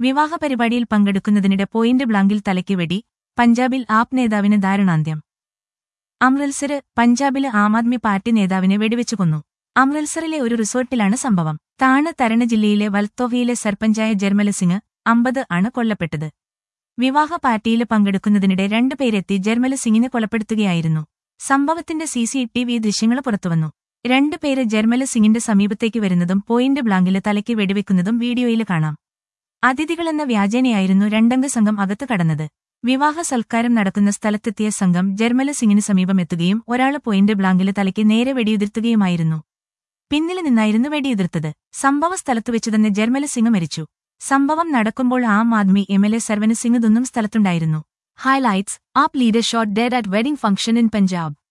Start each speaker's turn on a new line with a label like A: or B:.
A: വിവാഹ പരിപാടിയിൽ പങ്കെടുക്കുന്നതിനിടെ പോയിന്റ് ബ്ലാങ്കിൽ തലയ്ക്ക് വെടി, പഞ്ചാബിൽ ആപ് നേതാവിന് ദാരുണാന്ത്യം. അമൃത്സര് പഞ്ചാബില് ആം ആദ്മി പാർട്ടി നേതാവിനെ വെടിവെച്ചു കൊന്നു. അമൃത്സറിലെ ഒരു റിസോർട്ടിലാണ് സംഭവം. താണ് തരണ ജില്ലയിലെ വൽത്തോവിയിലെ സർപഞ്ചായ ജർമല സിംഗ് 50 ആണ് കൊല്ലപ്പെട്ടത്. വിവാഹ പാർട്ടിയിൽ പങ്കെടുക്കുന്നതിനിടെ 2 പേരെത്തി ജർമല സിംഗിനെ കൊലപ്പെടുത്തുകയായിരുന്നു. സംഭവത്തിന്റെ CCTV ദൃശ്യങ്ങൾ പുറത്തുവന്നു. 2 പേര് ജർമല സിംഗിന്റെ സമീപത്തേക്ക് വരുന്നതും പോയിന്റ് ബ്ലാങ്കില് തലയ്ക്ക് വെടിവെക്കുന്നതും വീഡിയോയിൽ കാണാം. അതിഥികളെന്ന വ്യാജേനയായിരുന്നു 2-അംഗ സംഘം അകത്ത് കടന്നത്. വിവാഹ സൽക്കാരം നടക്കുന്ന സ്ഥലത്തെത്തിയ സംഘം ജർമല സിംഗിന് സമീപമെത്തുകയും ഒരാള് പോയിന്റ് ബ്ലാങ്കില് തലയ്ക്ക് നേരെ വെടിയുതിർത്തുകയുമായിരുന്നു. പിന്നില് നിന്നായിരുന്നു വെടിയുതിർത്തത്. സംഭവ സ്ഥലത്തുവെച്ചു തന്നെ ജർമല സിംഗ് മരിച്ചു. സംഭവം നടക്കുമ്പോൾ Aam Aadmi MLA Sarvan Singh ദുന്നും സ്ഥലത്തുണ്ടായിരുന്നു. Highlights: AAP leader shot dead at wedding function in Punjab.